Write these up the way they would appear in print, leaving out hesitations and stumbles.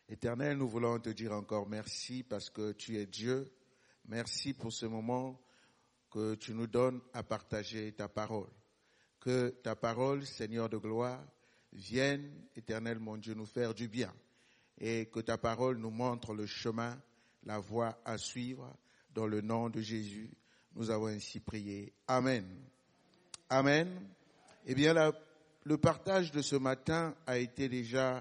Éternel, nous voulons te dire encore merci parce que tu es Dieu. Merci pour ce moment que tu nous donnes à partager ta parole. Que ta parole, Seigneur de gloire, vienne, Éternel mon Dieu, nous faire du bien. Et que ta parole nous montre le chemin, la voie à suivre. Dans le nom de Jésus, nous avons ainsi prié. Amen. Amen. Eh bien, le partage de ce matin a été déjà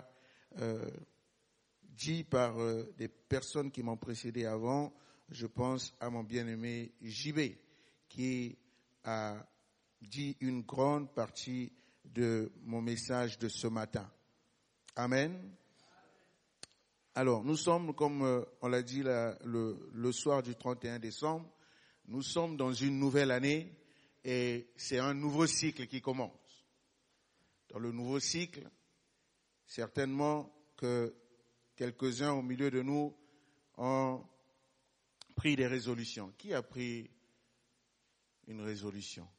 dit par des personnes qui m'ont précédé avant. Je pense à mon bien-aimé JB, qui a dit une grande partie de mon message de ce matin. Amen. Alors, nous sommes, comme on l'a dit le soir du 31 décembre, nous sommes dans une nouvelle année et c'est un nouveau cycle qui commence. Dans le nouveau cycle, certainement que quelques-uns au milieu de nous ont pris des résolutions. Qui a pris une résolution?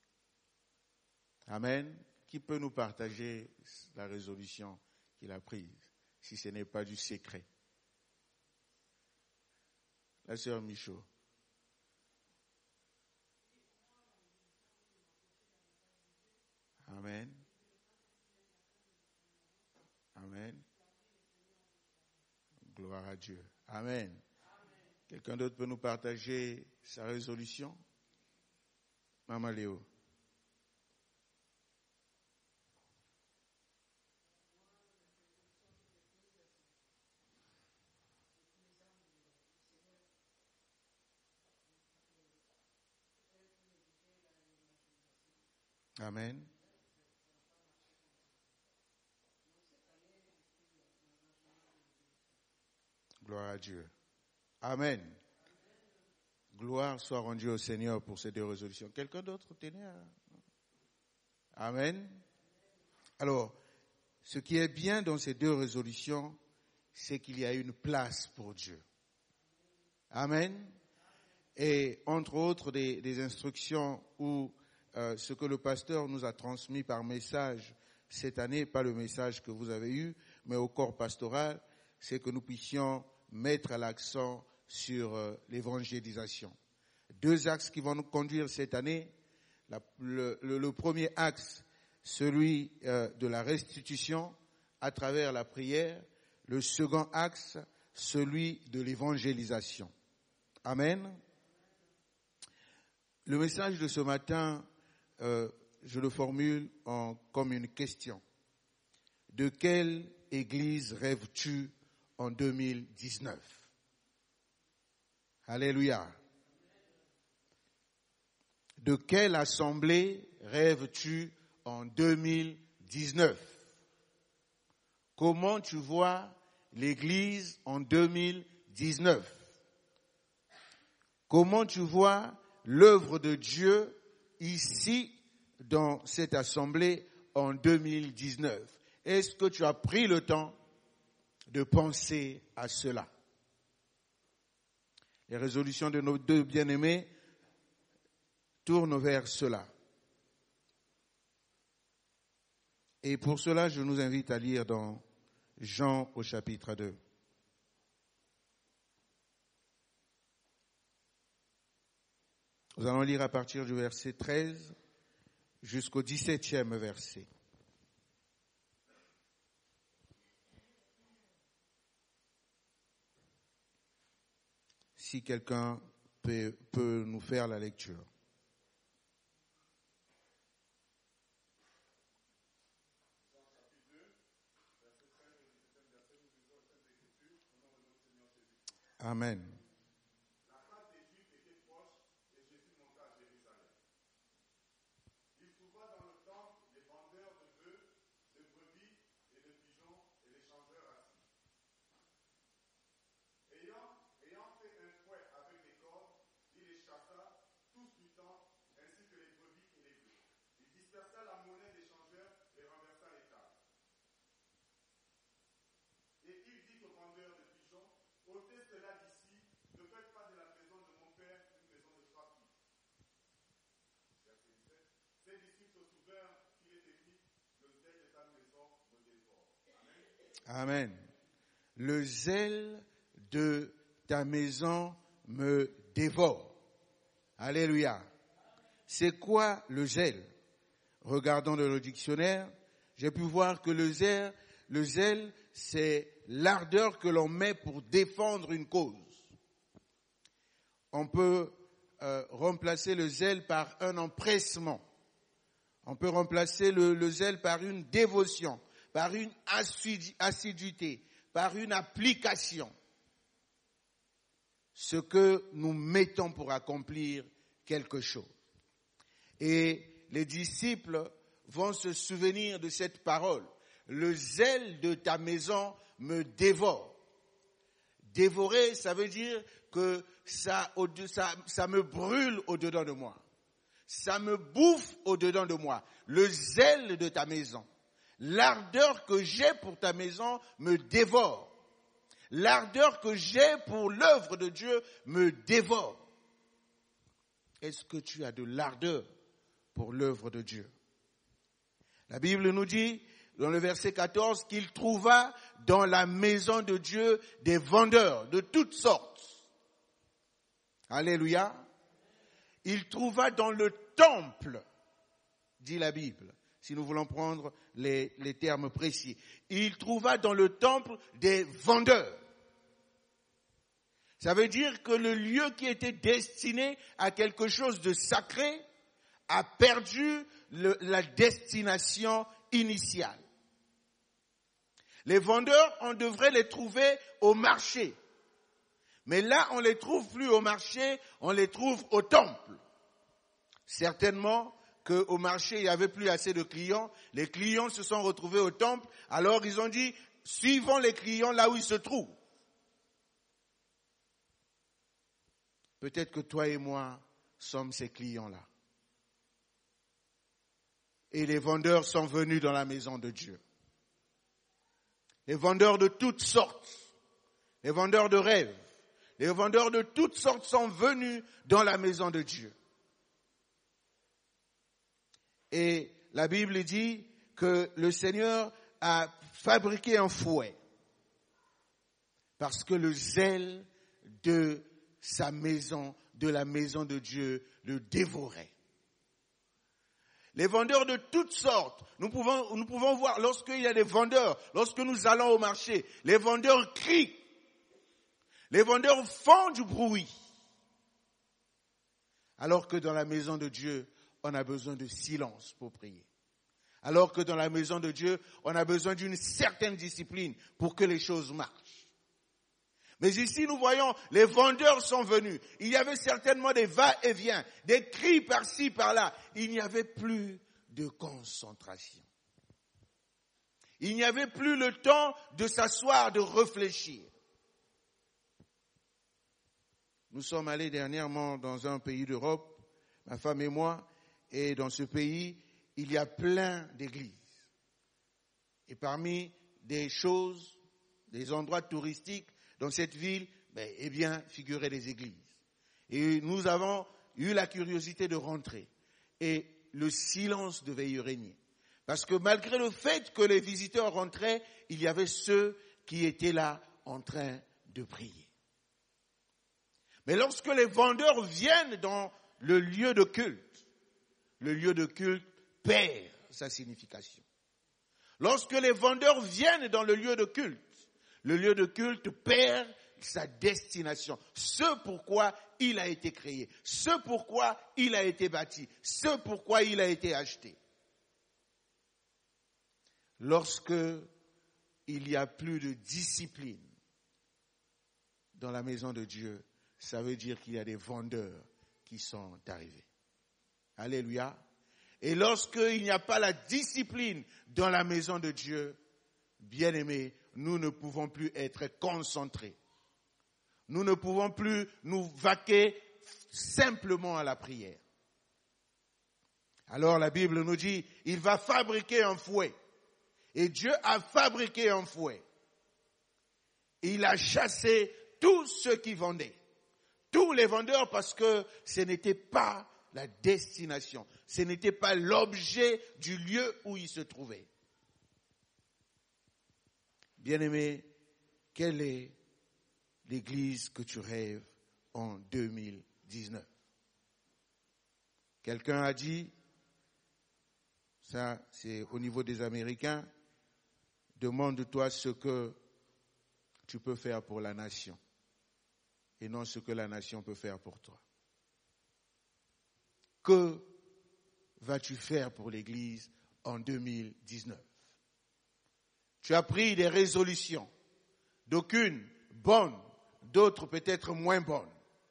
Amen. Qui peut nous partager la résolution qu'il a prise, si ce n'est pas du secret? La sœur Michaud. Amen. Amen. Gloire à Dieu. Amen. Quelqu'un d'autre peut nous partager sa résolution? Maman Léo. Amen. Gloire à Dieu. Amen. Gloire soit rendue au Seigneur pour ces deux résolutions. Quelqu'un d'autre tenait à... Amen. Alors, ce qui est bien dans ces deux résolutions, c'est qu'il y a une place pour Dieu. Amen. Et entre autres des instructions ou ce que le pasteur nous a transmis par message cette année, pas le message que vous avez eu, mais au corps pastoral, c'est que nous puissions mettre l'accent sur l'évangélisation. Deux axes qui vont nous conduire cette année. Le premier axe, celui de la restitution à travers la prière. Le second axe, celui de l'évangélisation. Amen. Le message de ce matin, je le formule comme une question. De quelle église rêves-tu en 2019? Alléluia. De quelle assemblée rêves-tu en 2019? Comment tu vois l'église en 2019? Comment tu vois l'œuvre de Dieu ici dans cette assemblée en 2019? Est-ce que tu as pris le temps de penser à cela? Les résolutions de nos deux bien-aimés tournent vers cela. Et pour cela, je nous invite à lire dans Jean au chapitre 2. Nous allons lire à partir du verset 13 jusqu'au 17e verset. Si quelqu'un peut nous faire la lecture. Amen. Amen. le zèle de ta maison me dévore. Alléluia. C'est quoi le zèle? Regardons dans le dictionnaire, j'ai pu voir que le zèle, c'est l'ardeur que l'on met pour défendre une cause. On peut remplacer le zèle par un empressement. On peut remplacer le zèle par une dévotion, par une assiduité, par une application. Ce que nous mettons pour accomplir quelque chose. Et les disciples vont se souvenir de cette parole. Le zèle de ta maison me dévore. Dévorer, ça veut dire que ça me brûle au-dedans de moi. Ça me bouffe au-dedans de moi. Le zèle de ta maison. L'ardeur que j'ai pour ta maison me dévore. L'ardeur que j'ai pour l'œuvre de Dieu me dévore. Est-ce que tu as de l'ardeur pour l'œuvre de Dieu? La Bible nous dit, dans le verset 14, qu'il trouva dans la maison de Dieu des vendeurs de toutes sortes. Alléluia. Il trouva dans le temple, dit la Bible, si nous voulons prendre les termes précis. Il trouva dans le temple des vendeurs. Ça veut dire que le lieu qui était destiné à quelque chose de sacré a perdu la destination initiale. Les vendeurs, on devrait les trouver au marché. Mais là, on les trouve plus au marché, on les trouve au temple. Certainement qu'au marché, il n'y avait plus assez de clients. Les clients se sont retrouvés au temple. Alors, ils ont dit, suivons les clients là où ils se trouvent. Peut-être que toi et moi sommes ces clients-là. Et les vendeurs sont venus dans la maison de Dieu. Les vendeurs de toutes sortes, les vendeurs de rêves, les vendeurs de toutes sortes sont venus dans la maison de Dieu. Et la Bible dit que le Seigneur a fabriqué un fouet parce que le zèle de sa maison, de la maison de Dieu, le dévorait. Les vendeurs de toutes sortes, nous pouvons voir lorsqu'il y a des vendeurs, lorsque nous allons au marché, les vendeurs crient, les vendeurs font du bruit. Alors que dans la maison de Dieu, on a besoin de silence pour prier. Alors que dans la maison de Dieu, on a besoin d'une certaine discipline pour que les choses marchent. Mais ici, nous voyons, les vendeurs sont venus. Il y avait certainement des va-et-vient, des cris par-ci, par-là. Il n'y avait plus de concentration. Il n'y avait plus le temps de s'asseoir, de réfléchir. Nous sommes allés dernièrement dans un pays d'Europe, ma femme et moi, et dans ce pays, il y a plein d'églises. Et parmi des choses, des endroits touristiques, dans cette ville, figuraient des églises. Et nous avons eu la curiosité de rentrer. Et le silence devait y régner. Parce que malgré le fait que les visiteurs rentraient, il y avait ceux qui étaient là en train de prier. Mais lorsque les vendeurs viennent dans le lieu de culte perd sa signification. Lorsque les vendeurs viennent dans le lieu de culte perd sa destination. Ce pourquoi il a été créé. Ce pourquoi il a été bâti. Ce pourquoi il a été acheté. Lorsque il n'y a plus de discipline dans la maison de Dieu, ça veut dire qu'il y a des vendeurs qui sont arrivés. Alléluia. Et lorsqu'il n'y a pas la discipline dans la maison de Dieu, bien-aimés, nous ne pouvons plus être concentrés. Nous ne pouvons plus nous vaquer simplement à la prière. Alors la Bible nous dit, il va fabriquer un fouet. Et Dieu a fabriqué un fouet. Il a chassé tous ceux qui vendaient. Tous les vendeurs, parce que ce n'était pas la destination. Ce n'était pas l'objet du lieu où ils se trouvaient. Bien-aimés, quelle est l'église que tu rêves en 2019? Quelqu'un a dit, ça c'est au niveau des Américains, demande-toi ce que tu peux faire pour la nation et non ce que la nation peut faire pour toi. Que vas-tu faire pour l'Église en 2019? Tu as pris des résolutions, d'aucunes bonnes, d'autres peut-être moins bonnes.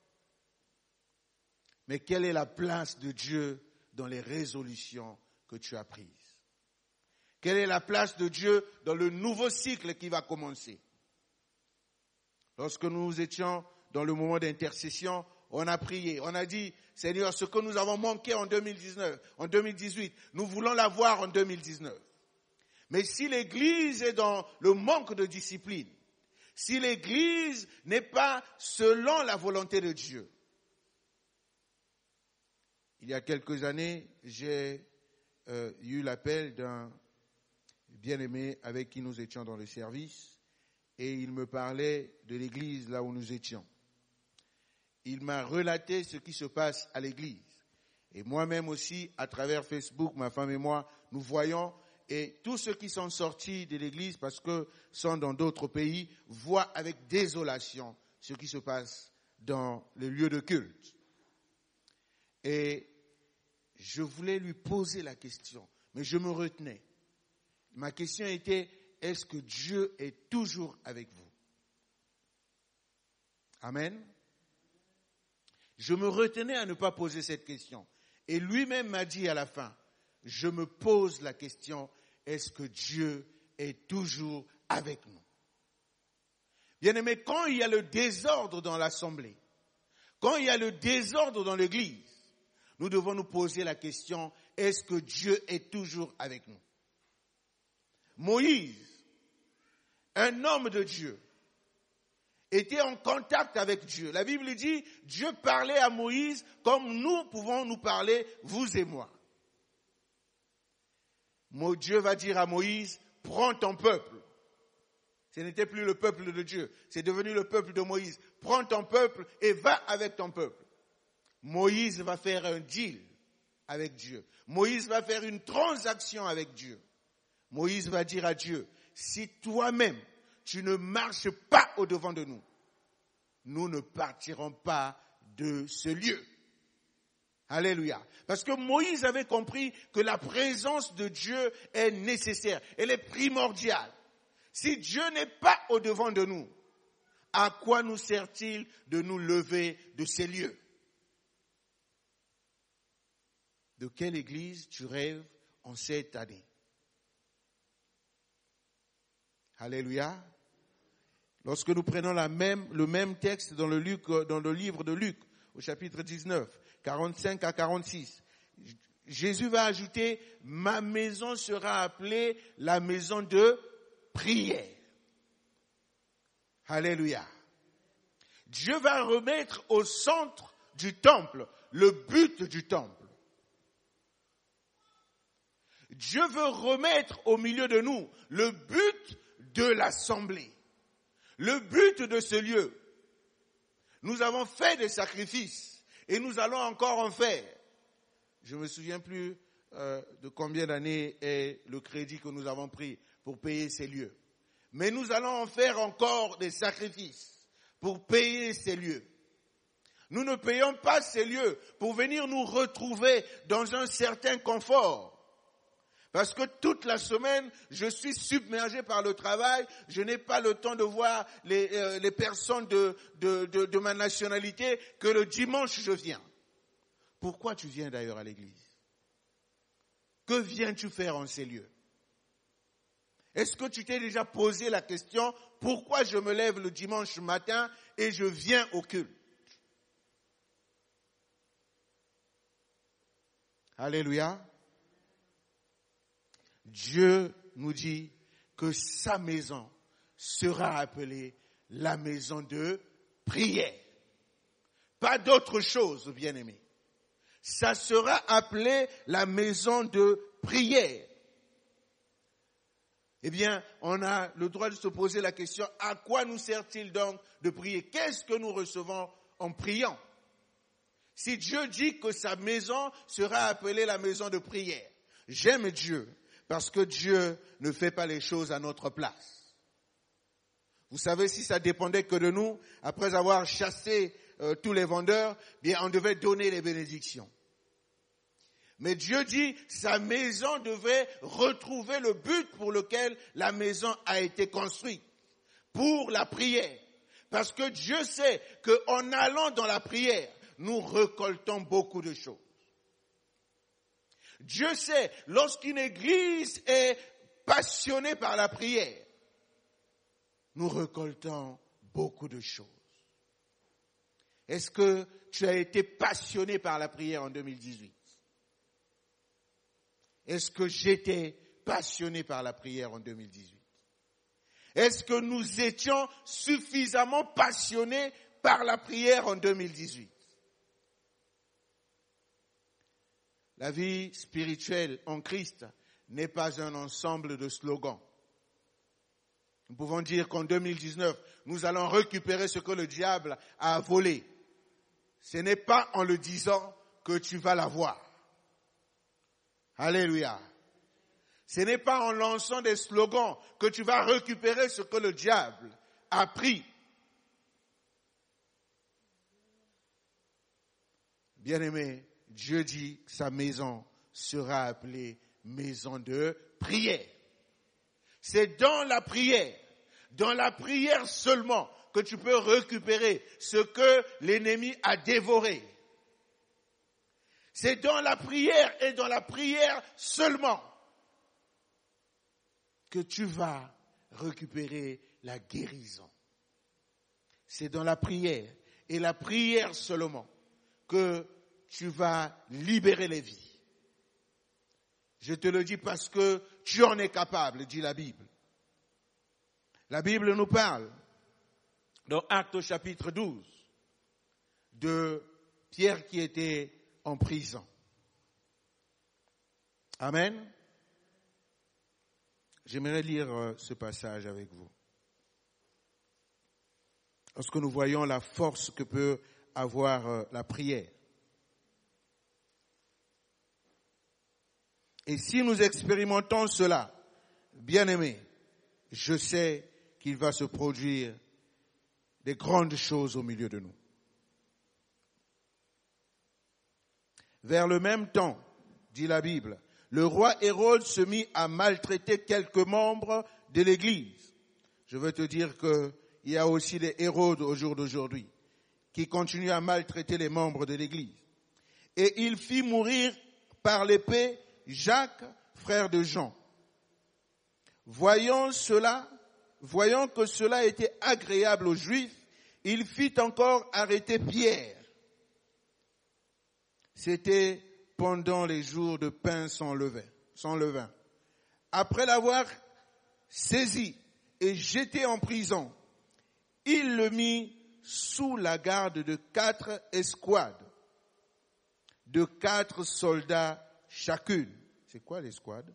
Mais quelle est la place de Dieu dans les résolutions que tu as prises? Quelle est la place de Dieu dans le nouveau cycle qui va commencer? Lorsque nous étions dans le moment d'intercession, on a prié, on a dit, Seigneur, ce que nous avons manqué en 2019, en 2018, nous voulons l'avoir en 2019. Mais si l'Église est dans le manque de discipline, si l'Église n'est pas selon la volonté de Dieu. Il y a quelques années, j'ai eu l'appel d'un bien-aimé avec qui nous étions dans le service et il me parlait de l'Église là où nous étions. Il m'a relaté ce qui se passe à l'église. Et moi-même aussi, à travers Facebook, ma femme et moi, nous voyons, et tous ceux qui sont sortis de l'église, parce que sont dans d'autres pays, voient avec désolation ce qui se passe dans les lieux de culte. Et je voulais lui poser la question, mais je me retenais. Ma question était, est-ce que Dieu est toujours avec vous? Amen. Je me retenais à ne pas poser cette question. Et lui-même m'a dit à la fin, je me pose la question, est-ce que Dieu est toujours avec nous? Bien-aimés, quand il y a le désordre dans l'assemblée, quand il y a le désordre dans l'église, nous devons nous poser la question, est-ce que Dieu est toujours avec nous? Moïse, un homme de Dieu, était en contact avec Dieu. La Bible dit, Dieu parlait à Moïse comme nous pouvons nous parler, vous et moi. Dieu va dire à Moïse, prends ton peuple. Ce n'était plus le peuple de Dieu, c'est devenu le peuple de Moïse. Prends ton peuple et va avec ton peuple. Moïse va faire un deal avec Dieu. Moïse va faire une transaction avec Dieu. Moïse va dire à Dieu, si toi-même, tu ne marches pas au-devant de nous, nous ne partirons pas de ce lieu. Alléluia. Parce que Moïse avait compris que la présence de Dieu est nécessaire, elle est primordiale. Si Dieu n'est pas au-devant de nous, à quoi nous sert-il de nous lever de ces lieux? De quelle église tu rêves en cette année? Alléluia. Lorsque nous prenons le même texte dans le livre de Luc, au chapitre 19, 45 à 46, Jésus va ajouter, ma maison sera appelée la maison de prière. Alléluia. Dieu va remettre au centre du temple le but du temple. Dieu veut remettre au milieu de nous le but de l'assemblée. Le but de ce lieu. Nous avons fait des sacrifices et nous allons encore en faire. Je ne me souviens plus de combien d'années est le crédit que nous avons pris pour payer ces lieux. Mais nous allons en faire encore des sacrifices pour payer ces lieux. Nous ne payons pas ces lieux pour venir nous retrouver dans un certain confort. Parce que toute la semaine, je suis submergé par le travail, je n'ai pas le temps de voir les personnes de ma nationalité, que le dimanche je viens. Pourquoi tu viens d'ailleurs à l'église? Que viens-tu faire en ces lieux? Est-ce que tu t'es déjà posé la question, pourquoi je me lève le dimanche matin et je viens au culte? Alléluia. Dieu nous dit que sa maison sera appelée la maison de prière. Pas d'autre chose, bien-aimés. Ça sera appelé la maison de prière. eh bien, on a le droit de se poser la question, à quoi nous sert-il donc de prier? Qu'est-ce que nous recevons en priant? Si Dieu dit que sa maison sera appelée la maison de prière, j'aime Dieu parce que Dieu ne fait pas les choses à notre place. Vous savez, si ça dépendait que de nous, après avoir chassé tous les vendeurs, bien, on devait donner les bénédictions. Mais Dieu dit, sa maison devait retrouver le but pour lequel la maison a été construite, pour la prière. Parce que Dieu sait qu'en allant dans la prière, nous récoltons beaucoup de choses. Dieu sait, lorsqu'une église est passionnée par la prière, nous récoltons beaucoup de choses. Est-ce que tu as été passionné par la prière en 2018? Est-ce que j'étais passionné par la prière en 2018? Est-ce que nous étions suffisamment passionnés par la prière en 2018? La vie spirituelle en Christ n'est pas un ensemble de slogans. Nous pouvons dire qu'en 2019, nous allons récupérer ce que le diable a volé. Ce n'est pas en le disant que tu vas l'avoir. Alléluia. Ce n'est pas en lançant des slogans que tu vas récupérer ce que le diable a pris. Bien-aimé, Dieu dit que sa maison sera appelée maison de prière. C'est dans la prière seulement que tu peux récupérer ce que l'ennemi a dévoré. C'est dans la prière et dans la prière seulement que tu vas récupérer la guérison. C'est dans la prière et la prière seulement que tu vas libérer les vies. Je te le dis parce que tu en es capable, dit la Bible. La Bible nous parle, dans Actes au chapitre 12, de Pierre qui était en prison. Amen. J'aimerais lire ce passage avec vous. Lorsque nous voyons la force que peut avoir la prière. Et si nous expérimentons cela, bien-aimés, je sais qu'il va se produire des grandes choses au milieu de nous. Vers le même temps, dit la Bible, le roi Hérode se mit à maltraiter quelques membres de l'Église. Je veux te dire qu'il y a aussi des Hérodes au jour d'aujourd'hui qui continuent à maltraiter les membres de l'Église. Et il fit mourir par l'épée Jacques, frère de Jean. Voyant que cela était agréable aux Juifs, il fit encore arrêter Pierre. C'était pendant les jours de pain sans levain. Après l'avoir saisi et jeté en prison, il le mit sous la garde de 4 escouades, de 4 soldats chacune. C'est quoi l'escouade?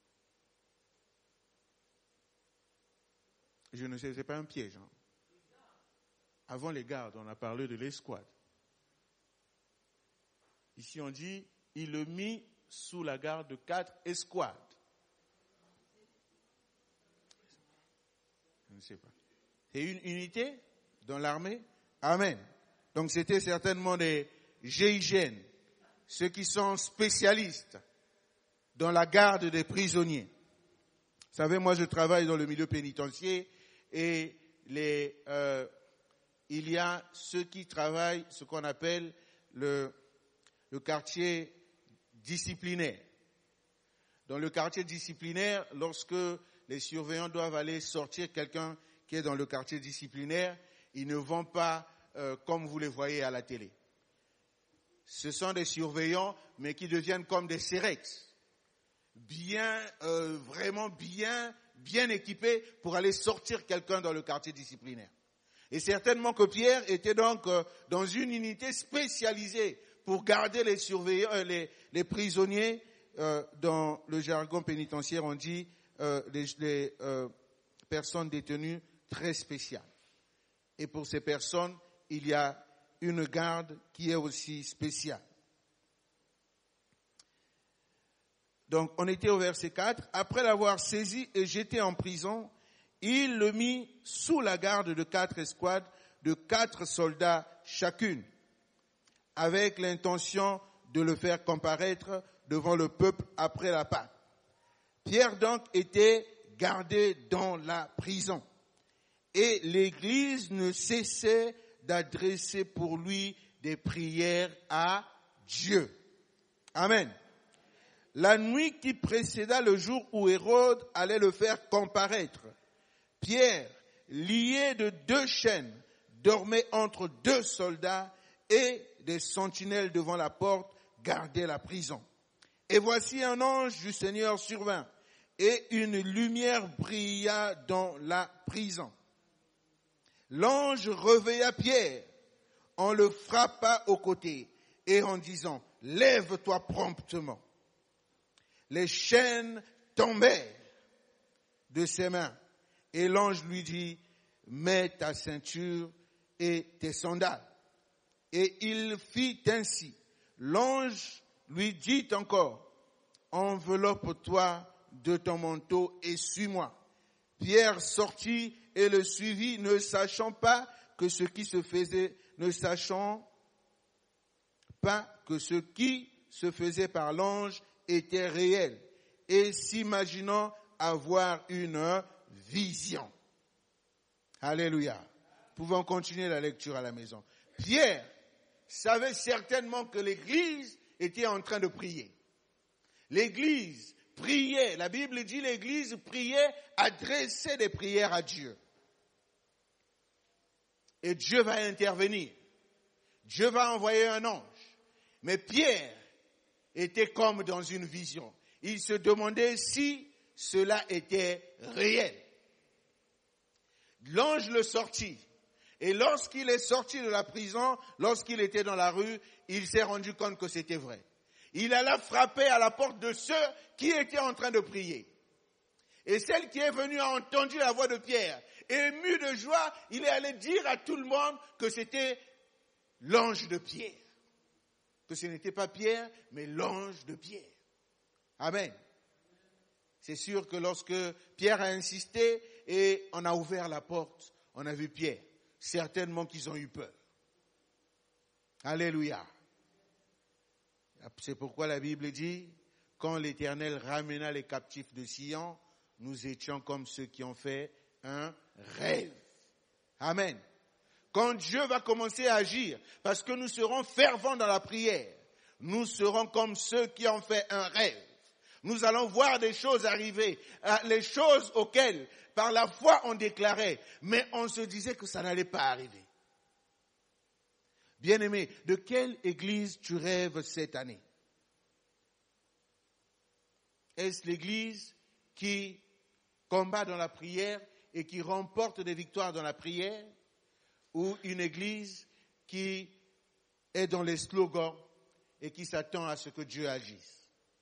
Je ne sais, c'est pas un piège. Hein. Avant les gardes, on a parlé de l'escouade. Ici, on dit, il le mit sous la garde de 4 escouades. Je ne sais pas. C'est une unité dans l'armée? Amen. Donc, c'était certainement des GIGN, ceux qui sont spécialistes dans la garde des prisonniers. Vous savez, moi, je travaille dans le milieu pénitentiaire et il y a ceux qui travaillent, ce qu'on appelle le quartier disciplinaire. Dans le quartier disciplinaire, lorsque les surveillants doivent aller sortir quelqu'un qui est dans le quartier disciplinaire, ils ne vont pas comme vous les voyez à la télé. Ce sont des surveillants, mais qui deviennent comme des sérex. Vraiment bien équipés pour aller sortir quelqu'un dans le quartier disciplinaire. Et certainement que Pierre était donc dans une unité spécialisée pour garder les surveillants, les prisonniers. Dans le jargon pénitentiaire, on dit personnes détenues très spéciales. Et pour ces personnes, il y a une garde qui est aussi spéciale. Donc, on était au verset 4. Après l'avoir saisi et jeté en prison, il le mit sous la garde de 4 escouades, de 4 soldats chacune, avec l'intention de le faire comparaître devant le peuple après la Pâque. Pierre donc était gardé dans la prison. Et l'Église ne cessait d'adresser pour lui des prières à Dieu. Amen. La nuit qui précéda le jour où Hérode allait le faire comparaître, Pierre, lié de 2 chaînes, dormait entre 2 soldats et des sentinelles devant la porte gardaient la prison. Et voici un ange du Seigneur survint, et une lumière brilla dans la prison. L'ange réveilla Pierre, en le frappa au côté, et en disant, « Lève-toi promptement. » Les chaînes tombèrent de ses mains, et l'ange lui dit, « Mets ta ceinture et tes sandales. » Et il fit ainsi. L'ange lui dit encore, « Enveloppe-toi de ton manteau et suis-moi. » Pierre sortit et le suivit, ne sachant pas que ce qui se faisait par l'ange était réel, et s'imaginant avoir une vision. Alléluia. Nous pouvons continuer la lecture à la maison. Pierre savait certainement que l'Église était en train de prier. L'Église priait, la Bible dit l'Église priait, adressait des prières à Dieu. Et Dieu va intervenir. Dieu va envoyer un ange. Mais Pierre était comme dans une vision. Il se demandait si cela était réel. L'ange le sortit. Et lorsqu'il est sorti de la prison, lorsqu'il était dans la rue, il s'est rendu compte que c'était vrai. Il alla frapper à la porte de ceux qui étaient en train de prier. Et celle qui est venue a entendu la voix de Pierre. Ému de joie, il est allé dire à tout le monde que c'était l'ange de Pierre. Que ce n'était pas Pierre, mais l'ange de Pierre. Amen. C'est sûr que lorsque Pierre a insisté et on a ouvert la porte, on a vu Pierre. Certainement qu'ils ont eu peur. Alléluia. C'est pourquoi la Bible dit, quand l'Éternel ramena les captifs de Sion, nous étions comme ceux qui ont fait un rêve. Amen. Quand Dieu va commencer à agir, parce que nous serons fervents dans la prière, nous serons comme ceux qui ont fait un rêve. Nous allons voir des choses arriver, les choses auxquelles, par la foi, on déclarait, mais on se disait que ça n'allait pas arriver. Bien-aimé, de quelle église tu rêves cette année? Est-ce l'église qui combat dans la prière et qui remporte des victoires dans la prière, ou une église qui est dans les slogans et qui s'attend à ce que Dieu agisse?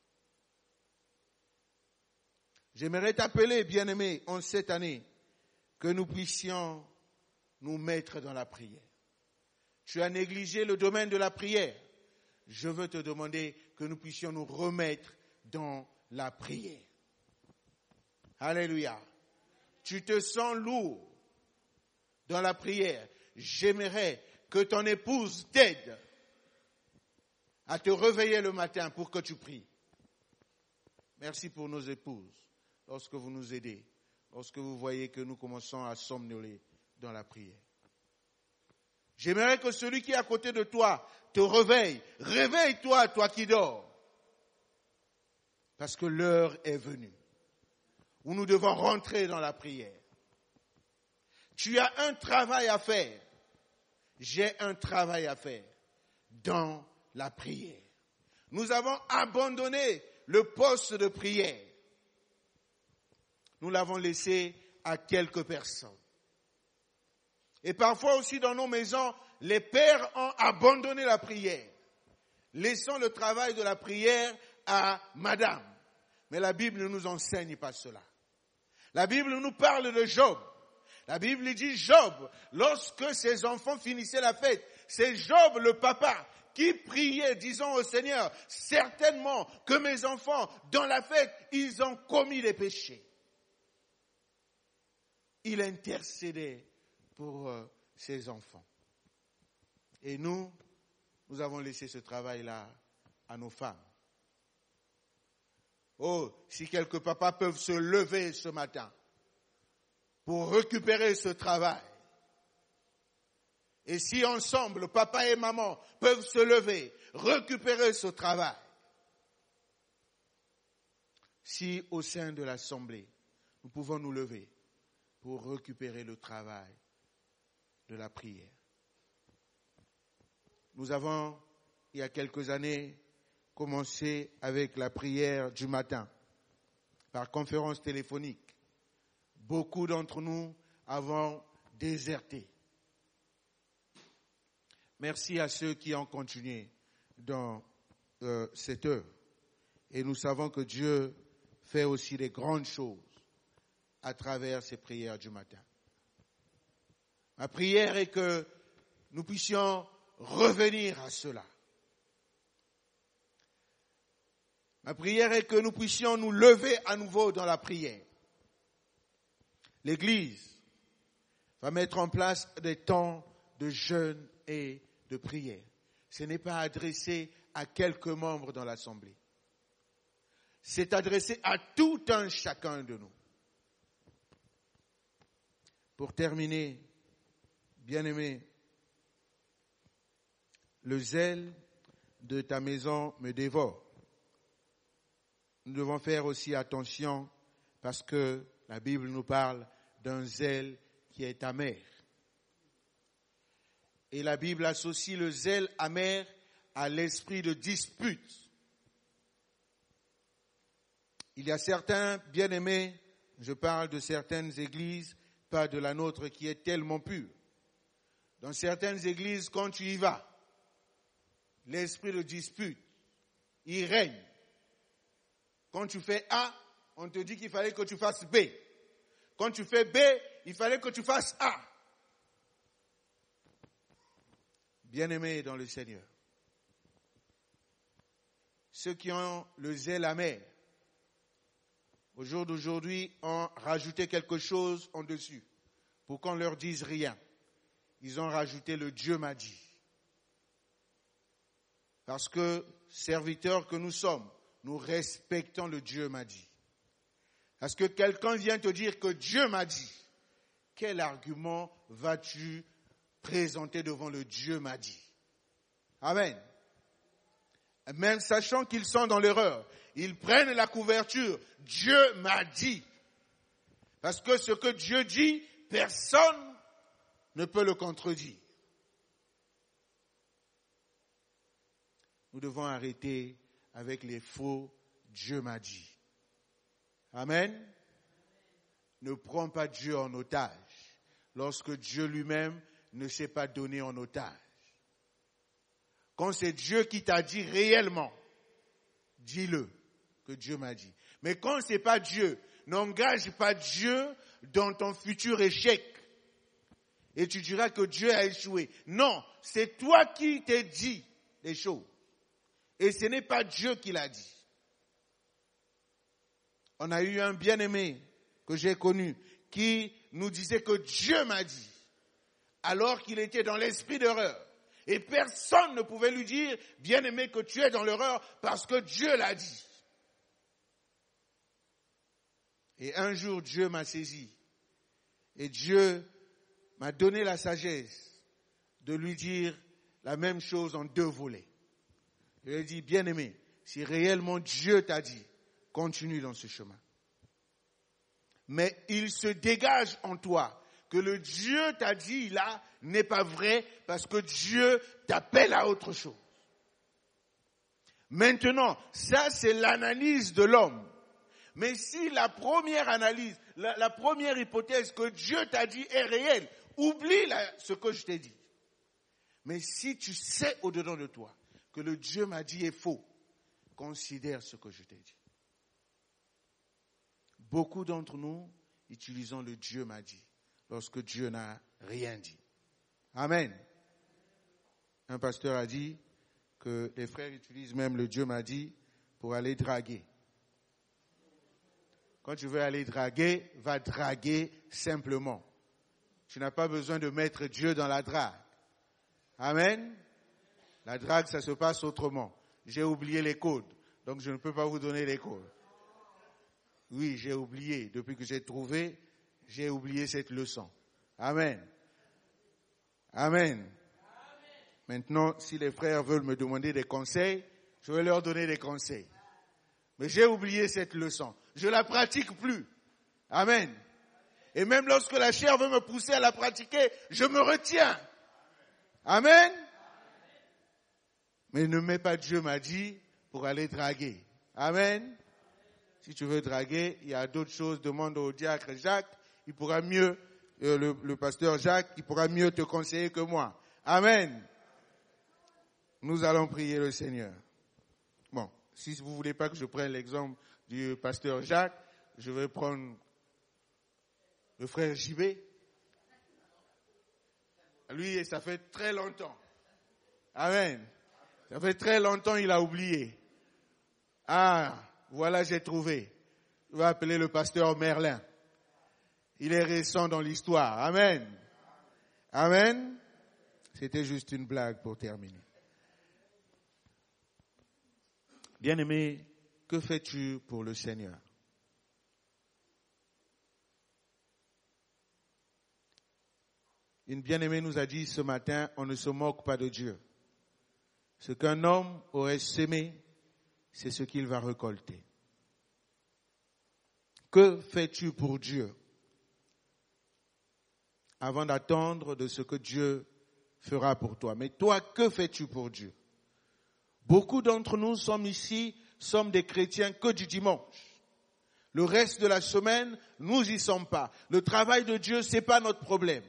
J'aimerais t'appeler, bien-aimé, en cette année, que nous puissions nous mettre dans la prière. Tu as négligé le domaine de la prière. Je veux te demander que nous puissions nous remettre dans la prière. Alléluia. Tu te sens lourd dans la prière. J'aimerais que ton épouse t'aide à te réveiller le matin pour que tu pries. Merci pour nos épouses. Lorsque vous nous aidez, lorsque vous voyez que nous commençons à somnoler dans la prière. J'aimerais que celui qui est à côté de toi te réveille. Réveille-toi, toi qui dors. Parce que l'heure est venue où nous devons rentrer dans la prière. Tu as un travail à faire. J'ai un travail à faire dans la prière. Nous avons abandonné le poste de prière. Nous l'avons laissé à quelques personnes. Et parfois aussi dans nos maisons, les pères ont abandonné la prière, laissant le travail de la prière à madame. Mais la Bible ne nous enseigne pas cela. La Bible nous parle de Job. La Bible dit Job, lorsque ses enfants finissaient la fête, c'est Job le papa qui priait, disant au Seigneur, certainement que mes enfants, dans la fête, ils ont commis des péchés. Il intercédait pour ses enfants. Et nous avons laissé ce travail-là à nos femmes. Oh, si quelques papas peuvent se lever ce matin pour récupérer ce travail. Et si ensemble, papa et maman peuvent se lever, récupérer ce travail. Si au sein de l'Assemblée, nous pouvons nous lever pour récupérer le travail de la prière. Nous avons, il y a quelques années, commencé avec la prière du matin, par conférence téléphonique. Beaucoup d'entre nous avons déserté. Merci à ceux qui ont continué dans cette œuvre. Et nous savons que Dieu fait aussi des grandes choses à travers ces prières du matin. Ma prière est que nous puissions revenir à cela. Ma prière est que nous puissions nous lever à nouveau dans la prière. L'Église va mettre en place des temps de jeûne et de prière. Ce n'est pas adressé à quelques membres dans l'Assemblée. C'est adressé à tout un chacun de nous. Pour terminer, bien-aimé, le zèle de ta maison me dévore. Nous devons faire aussi attention parce que la Bible nous parle d'un zèle qui est amer. Et la Bible associe le zèle amer à l'esprit de dispute. Il y a certains bien-aimés, je parle de certaines églises, pas de la nôtre qui est tellement pure. Dans certaines églises, quand tu y vas, l'esprit de dispute, il règne. Quand tu fais A, on te dit qu'il fallait que tu fasses B. Quand tu fais B, il fallait que tu fasses A. Bien-aimés dans le Seigneur, ceux qui ont le zèle amer, au jour d'aujourd'hui, ont rajouté quelque chose en dessus pour qu'on leur dise rien. Ils ont rajouté le Dieu m'a dit. Parce que, serviteurs que nous sommes, nous respectons le Dieu m'a dit. Parce que quelqu'un vient te dire que Dieu m'a dit. Quel argument vas-tu présenter devant le Dieu m'a dit? Amen. Même sachant qu'ils sont dans l'erreur, ils prennent la couverture. Dieu m'a dit. Parce que ce que Dieu dit, personne ne peut le contredire. Nous devons arrêter avec les faux Dieu m'a dit. Amen. Ne prends pas Dieu en otage lorsque Dieu lui-même ne s'est pas donné en otage. Quand c'est Dieu qui t'a dit réellement, dis-le que Dieu m'a dit. Mais quand c'est pas Dieu, n'engage pas Dieu dans ton futur échec. Et tu diras que Dieu a échoué. Non, c'est toi qui t'es dit les choses. Et ce n'est pas Dieu qui l'a dit. On a eu un bien-aimé que j'ai connu qui nous disait que Dieu m'a dit, alors qu'il était dans l'esprit d'erreur. Et personne ne pouvait lui dire, bien-aimé, que tu es dans l'erreur parce que Dieu l'a dit. Et un jour, Dieu m'a saisi. Et Dieu m'a donné la sagesse de lui dire la même chose en deux volets. Je lui ai dit, bien-aimé, si réellement Dieu t'a dit, continue dans ce chemin. Mais il se dégage en toi que le Dieu t'a dit là n'est pas vrai parce que Dieu t'appelle à autre chose. Maintenant, ça c'est l'analyse de l'homme. Mais si la première analyse, la première hypothèse que Dieu t'a dit est réelle, oublie ce que je t'ai dit. Mais si tu sais au-dedans de toi que le Dieu m'a dit est faux, considère ce que je t'ai dit. Beaucoup d'entre nous, utilisons le Dieu m'a dit, lorsque Dieu n'a rien dit. Amen. Un pasteur a dit que les frères utilisent même le Dieu m'a dit pour aller draguer. Quand tu veux aller draguer, va draguer simplement. Tu n'as pas besoin de mettre Dieu dans la drague. Amen. La drague, ça se passe autrement. J'ai oublié les codes, donc je ne peux pas vous donner les codes. Oui, j'ai oublié. Depuis que j'ai trouvé, j'ai oublié cette leçon. Amen. Amen. Maintenant, si les frères veulent me demander des conseils, je vais leur donner des conseils. Mais j'ai oublié cette leçon. Je la pratique plus. Amen. Et même lorsque la chair veut me pousser à la pratiquer, je me retiens. Amen. Mais ne mets pas Dieu m'a dit pour aller draguer. Amen. Si tu veux draguer, il y a d'autres choses. Demande au diacre Jacques. Il pourra mieux, le pasteur Jacques, il pourra mieux te conseiller que moi. Amen. Nous allons prier le Seigneur. Bon, si vous voulez pas que je prenne l'exemple du pasteur Jacques, je vais prendre le frère JB. Lui, ça fait très longtemps. Amen. Ça fait très longtemps il a oublié. Ah, voilà, j'ai trouvé. Je vais appeler le pasteur Merlin. Il est récent dans l'histoire. Amen. Amen. C'était juste une blague pour terminer. Bien-aimé, que fais-tu pour le Seigneur? Une bien-aimée nous a dit ce matin, on ne se moque pas de Dieu. Ce qu'un homme aurait semé, c'est ce qu'il va récolter. Que fais-tu pour Dieu avant d'attendre de ce que Dieu fera pour toi? Mais toi, que fais-tu pour Dieu? Beaucoup d'entre nous sommes des chrétiens que du dimanche. Le reste de la semaine, nous y sommes pas. Le travail de Dieu, c'est pas notre problème.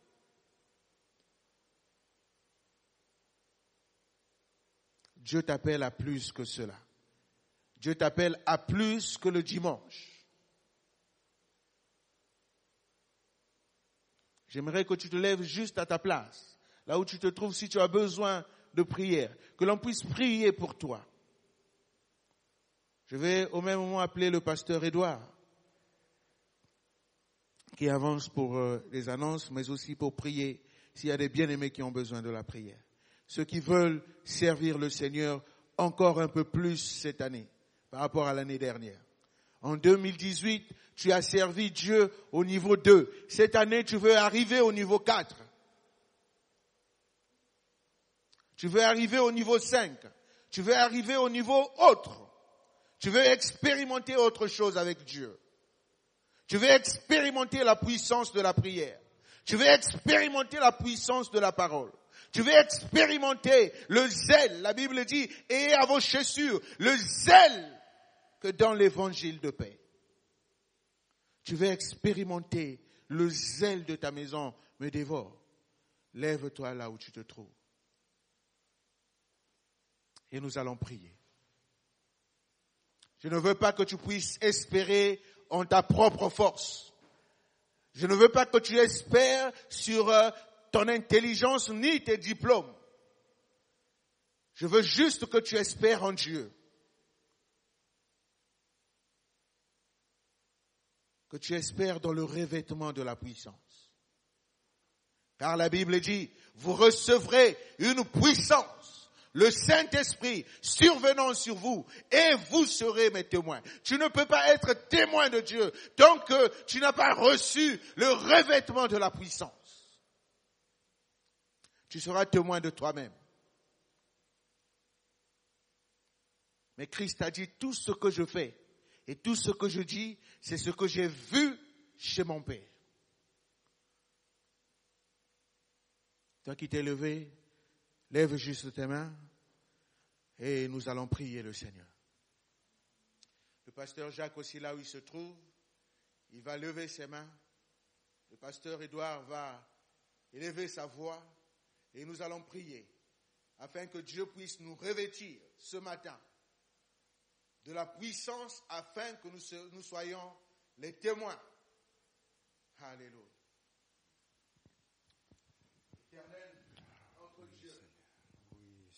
Dieu t'appelle à plus que cela. Dieu t'appelle à plus que le dimanche. J'aimerais que tu te lèves juste à ta place, là où tu te trouves, si tu as besoin de prière, que l'on puisse prier pour toi. Je vais au même moment appeler le pasteur Édouard, qui avance pour les annonces, mais aussi pour prier, s'il y a des bien-aimés qui ont besoin de la prière. Ceux qui veulent servir le Seigneur encore un peu plus cette année, par rapport à l'année dernière. En 2018, tu as servi Dieu au niveau 2. Cette année, tu veux arriver au niveau 4. Tu veux arriver au niveau 5. Tu veux arriver au niveau autre. Tu veux expérimenter autre chose avec Dieu. Tu veux expérimenter la puissance de la prière. Tu veux expérimenter la puissance de la parole. Tu veux expérimenter le zèle. La Bible dit, ayez à vos chaussures le zèle que dans l'évangile de paix. Tu veux expérimenter le zèle de ta maison me dévore. Lève-toi là où tu te trouves. Et nous allons prier. Je ne veux pas que tu puisses espérer en ta propre force. Je ne veux pas que tu espères sur ton intelligence ni tes diplômes. Je veux juste que tu espères en Dieu. Que tu espères dans le revêtement de la puissance. Car la Bible dit, vous recevrez une puissance, le Saint-Esprit survenant sur vous, et vous serez mes témoins. Tu ne peux pas être témoin de Dieu tant que tu n'as pas reçu le revêtement de la puissance. Tu seras témoin de toi-même. Mais Christ a dit, tout ce que je fais et tout ce que je dis, c'est ce que j'ai vu chez mon Père. Toi qui t'es levé, lève juste tes mains et nous allons prier le Seigneur. Le pasteur Jacques aussi là où il se trouve, il va lever ses mains. Le pasteur Édouard va élever sa voix et nous allons prier afin que Dieu puisse nous revêtir ce matin de la puissance afin que nous soyons les témoins Alléluia.